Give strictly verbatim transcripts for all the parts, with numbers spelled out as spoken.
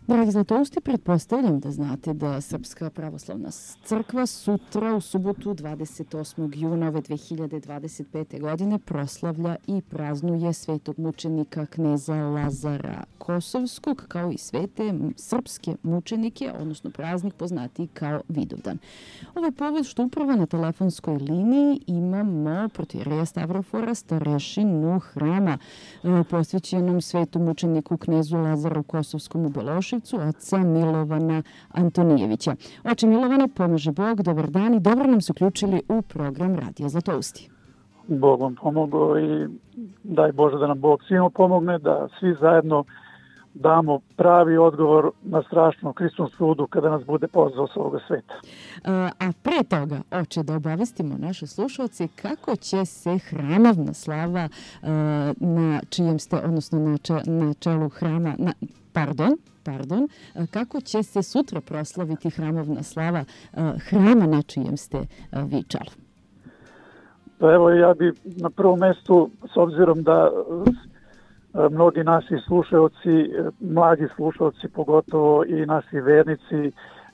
Dragi Zlatousti, pretpostavljam da znate da Srpska pravoslavna crkva sutra u subotu dvadeset osmog juna ove dve hiljade dvadeset pete. godine proslavlja i praznuje svetog mučenika kneza Lazara Kosovskog, kao i svete srpske mučenike, odnosno praznik poznatiji kao Vidovdan. Ovo je povod što upravo na telefonskoj liniji imamo protijereja Stavrofora, starešinu hrama posvećenom svetom mučeniku knezu Lazaru Kosovskom u Beloševcu, oca Milovana Antonijevića. Oče Milovane, pomaže Bog, dobar dan i dobro nam se uključili u program Radija Zlatousti. Bog vam pomogao i daj Bože da nam Bog svima pomogne, da svi zajedno damo pravi odgovor na strašnu Hristovom sudu kada nas bude pozvao s ovoga sveta. A pre toga, oče, da obavestimo naše slušalce kako će se hramovna slava na čijem ste, odnosno na, če, na čelu hrama, na, pardon, pardon, kako će se sutra proslaviti hramovna slava hrama na čijem ste vi čelu? Pa evo, ja bi na prvom mestu, s obzirom da mnogi naši slušalci, mladi slušalci pogotovo i naši vernici, e,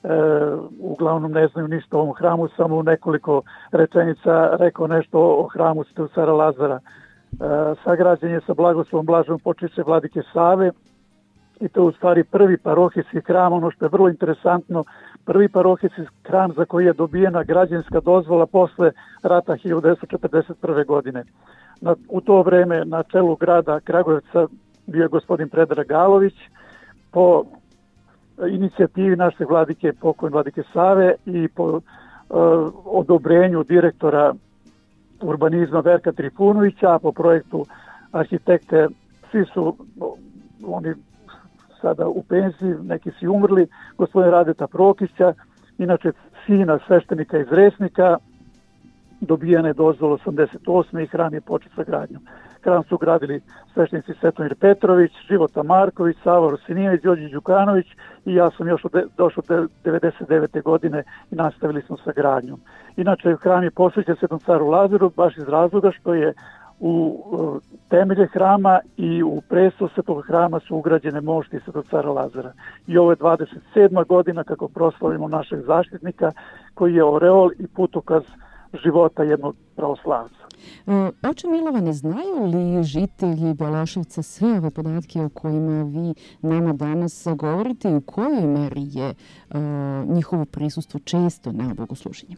uglavnom ne znaju ništa o ovom hramu, samo u nekoliko rečenica rekao nešto o hramu Svetog cara Lazara. E, sagrađen je sa blagoslovom blaženog počivše vladike Save i to je u stvari prvi parohijski hram, ono što je vrlo interesantno, prvi parohijski hram za koji je dobijena građevinska dozvola posle rata hiljadu devetsto četrdeset prve. godine. Na, u to vreme na čelu grada Kragujevca bio je gospodin Predrag Galović, po inicijativi naše vladike, pokojne vladike Save i po uh, odobrenju direktora urbanizma Verka Trifunovića, a po projektu arhitekte, svi su oni sada u penziji, neki su umrli, gospodin Radeta Prokića, inače sina sveštenika iz Resnika, dobijena je dozvola osamdeset osme i hram je počet sa gradnjom. Hram su gradili sveštenici Svetomir Petrović, Života Marković, Sava Rosinijević, Đorđe Đukanović i ja sam još od, došao od devedeset devete. godine i nastavili smo sa gradnjom. Inače, hram je posvećen Svetom caru Lazaru baš iz razloga što je u temelje hrama i u presto svetog hrama su ugrađene mošti Svetog cara Lazara. I ovo je dvadeset sedma. godina kako proslavimo našeg zaštitnika koji je oreol i putokaz života jednog pravoslavca. Oče Milovane, znaju li žitelji Beloševca sve ove podatke o kojima vi nama danas govorite i u kojoj meri je uh, njihovo prisustvo često na bogosluženjima?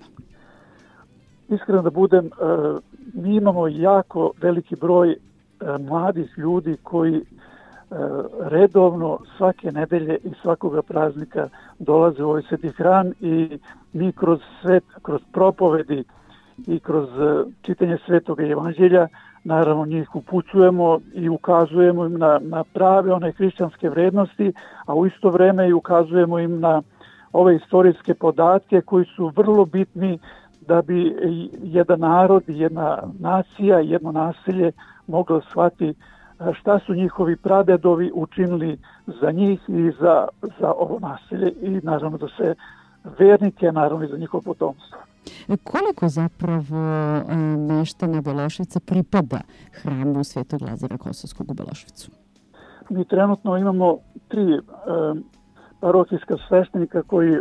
Iskreno da budem, uh, mi imamo jako veliki broj uh, mladih ljudi koji uh, redovno svake nedelje i svakoga praznika dolaze u ovaj sveti hram i mi kroz svet, kroz propovedi i kroz čitanje Svetog evanđelja naravno njih upućujemo i ukazujemo im na, na prave one hrišćanske vrednosti, a u isto vreme i ukazujemo im na ove istorijske podatke koji su vrlo bitni da bi jedan narod, jedna nacija, jedno naselje moglo shvati šta su njihovi pradedovi učinili za njih i za, za ovo naselje i naravno da se vernike, naravno i za njihovo potomstvo. Koliko zapravo meštana Beloševca pripada hramu Svetog Lazara Kosovskog u Beloševcu? Mi trenutno imamo tri e, parohijska sveštenika koji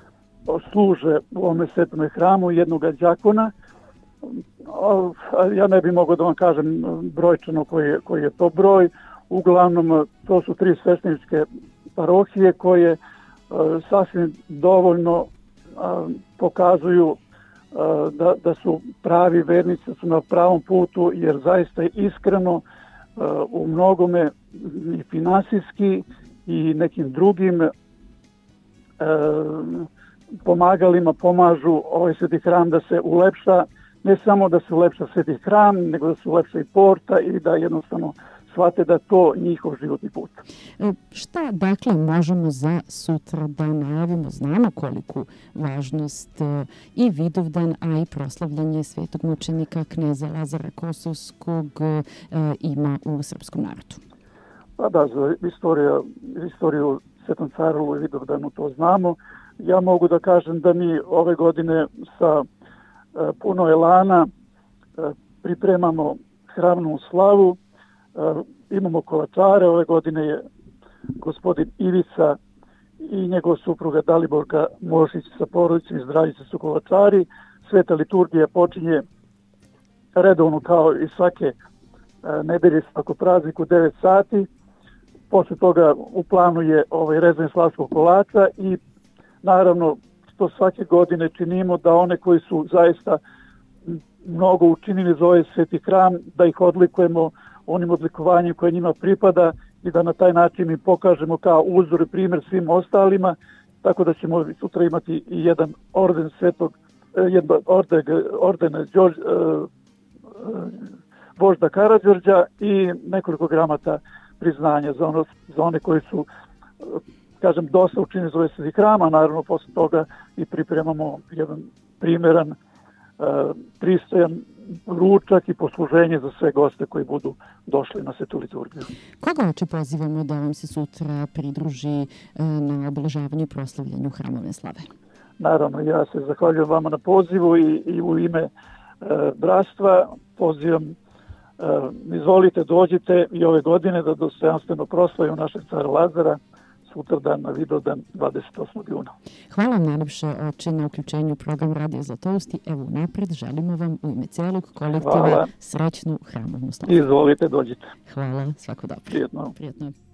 služe u ovome svetom hramu, jednog đakona. Ja ne bih mogao da vam kažem brojčano koji je, koji je to broj. Uglavnom, to su tri svešteničke parohije koje e, sasvim dovoljno a, pokazuju a, da, da su pravi vernici, da su na pravom putu, jer zaista iskreno a, u mnogome i finansijski i nekim drugim a, pomagalima pomažu ovaj sveti hram da se ulepša, ne samo da se ulepša sveti hram, nego da se ulepša i porta i da jednostavno shvate da to njihov životni put. Šta dakle možemo za sutra da najavimo? Znamo koliku važnost i Vidovdan, a i proslavljanje svetog mučenika kneza Lazara Kosovskog ima u srpskom narodu. Pa da, za istoriju, istoriju Svetom caru i Vidovdanu to znamo. Ja mogu da kažem da mi ove godine sa puno elana pripremamo hramnu slavu. Imamo kolačare, ove godine je gospodin Ivica i njegova supruga Daliborka Mošić sa porodicom iz Dragice su Kovačari. Sveta liturgija počinje redovno kao i svake nedelje svako praznik u devet sati. Posle toga u planu je ovaj rezanje slavskog kolača i naravno što svake godine činimo da one koji su zaista mnogo učinili za ovaj sveti hram, da ih odlikujemo onim odlikovanjem koje njima pripada i da na taj način im pokažemo kao uzor i primjer svim ostalima, tako da ćemo sutra imati i jedan orden svetog, jedan orden, orden Đorđ, Vožda Karađorđa i nekoliko gramata priznanja za, ono, za one koji su, kažem, dosta učinili za ovaj sveti hram, a naravno posle toga i pripremamo jedan primjeran, pristojan ručak i posluženje za sve goste koji budu došli na svetu liturgiju. Koga oče pozivamo da vam se sutra pridruži na obeležavanju i proslavljanju hramovne slave? Naravno, ja se zahvaljujem vama na pozivu i, i u ime e, bratstva pozivam, e, izvolite, dođite i ove godine da dostojanstveno proslavimo našeg cara Lazara, sutradan na Vidovdan dvadeset osmog juna. Hvala vam najlepše oče na uključenju u program Radio Zlatoust i evo napred želimo vam u ime celog kolektiva Hvala. Srećnu hramovnu slavu. Izvolite, dođite. Hvala, svako dobro. Prijetno. Prijetno.